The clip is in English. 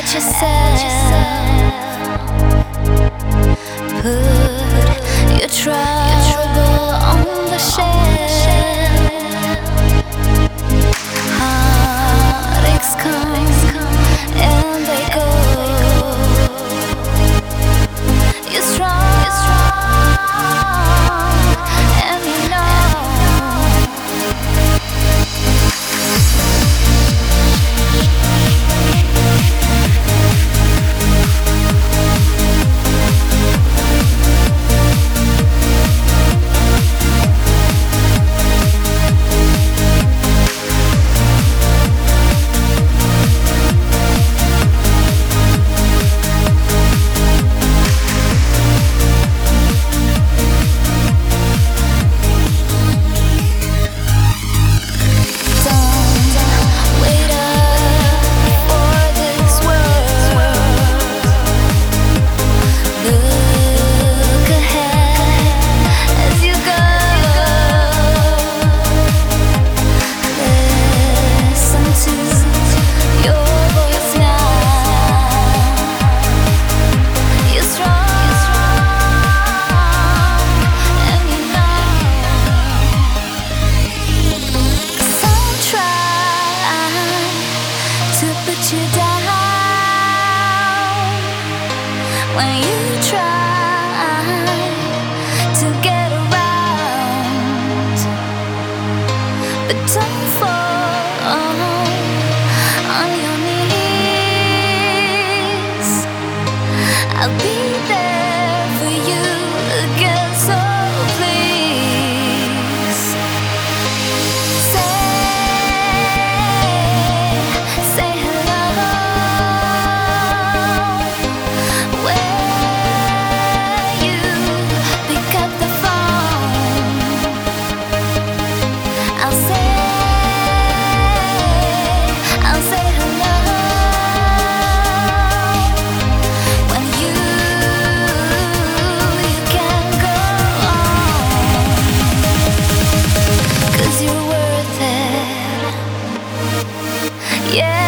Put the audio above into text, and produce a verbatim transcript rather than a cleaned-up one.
yourself. Put your trouble on the shelf. Heartaches come and they go. You're strong, you're strong, and you know. You down when you try to get around, but don't fall on your knees. I'll be there for you again, so please say, say hello. Yeah.